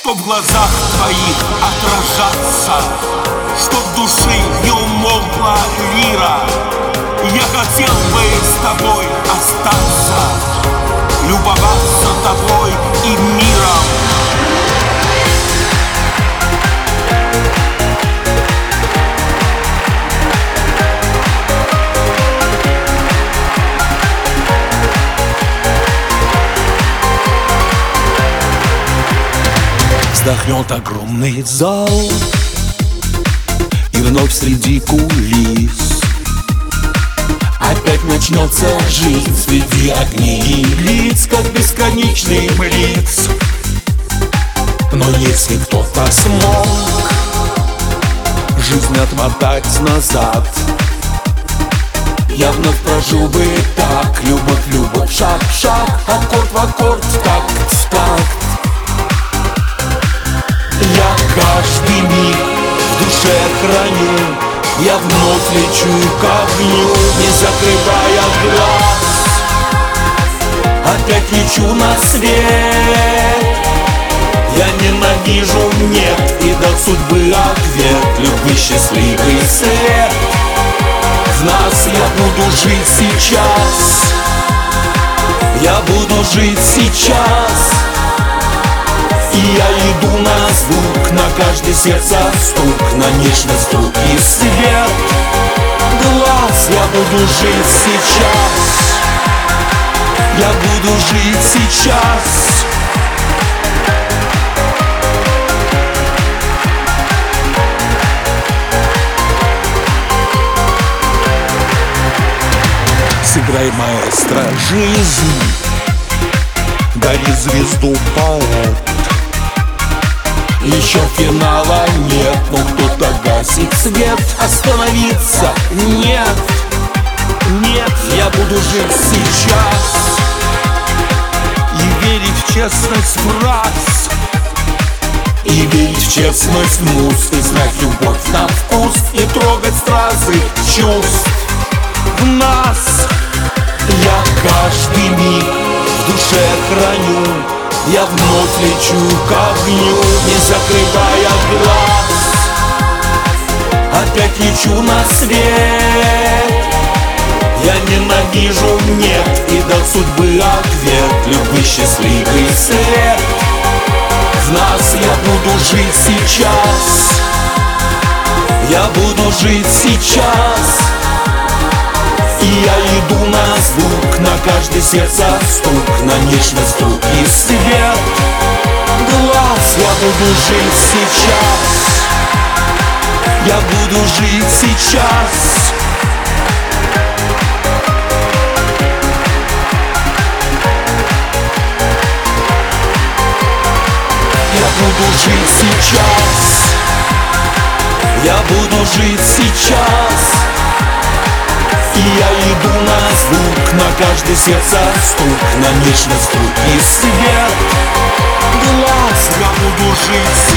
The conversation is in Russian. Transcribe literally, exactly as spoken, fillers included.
Чтоб в глазах твоих отражаться, чтоб в душе не умолкла лира. Я хотел бы с тобой остаться, любоваться тобой и миром. Вздохнет огромный зал, и вновь среди кулис опять начнется жизнь среди огней и лиц, как бесконечный блиц. Но если кто-то смог жизнь отмотать назад, я вновь прожил бы так: любовь, любовь, шаг в шаг, аккорд в аккорд, такт в такт. Я каждый миг в душе храню, я вновь лечу к огню, не закрывая глаз. Опять лечу на свет. Я ненавижу нет и дал судьбы ответ. Любви счастливый свет. В нас я буду жить сейчас. Я буду жить сейчас. И я иду на звук, на каждое сердце стук, на нежность стук и свет глаз. Я буду жить сейчас. Я буду жить сейчас. Сыграй, маэстро, жизнь, дари звезду поэт. Еще финала нет, но кто-то гасит свет. Остановиться нет, нет. Я буду жить сейчас и верить в честность фраз, и верить в честность муз, и знать любовь на вкус, и трогать стразы чувств в нас. Я каждый миг в душе храню, я вновь лечу к огню, не закрывая глаз. Опять лечу на свет. Я ненавижу нет и дал судьбы ответ. Любви счастливый свет. В нас я буду жить сейчас. Я буду жить сейчас. И я иду на звук, на каждое сердце стук, на нежность стук и свет глаз. Я буду жить сейчас. Я буду жить сейчас. Я буду жить сейчас. Я буду жить сейчас. И я иду на звук, на каждое сердце стук, на нежность стук и свет глаз. Я буду жить